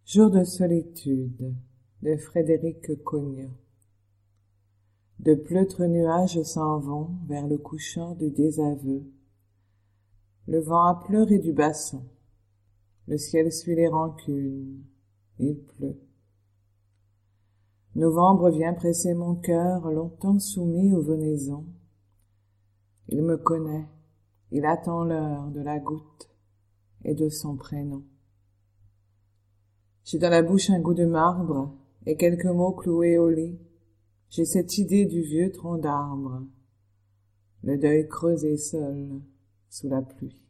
Jour de solitude de Frédéric Cognat. De pleutres nuages s'en vont vers le couchant du désaveu. Le vent a pleuré du basson. Le ciel suit les rancunes. Il pleut. Novembre vient presser mon cœur longtemps soumis aux venaisons. Il me connaît. Il attend l'heure de la goutte et de son prénom. J'ai dans la bouche un goût de marbre et quelques mots cloués au lit. J'ai cette idée du vieux tronc d'arbre, le deuil creusé seul sous la pluie.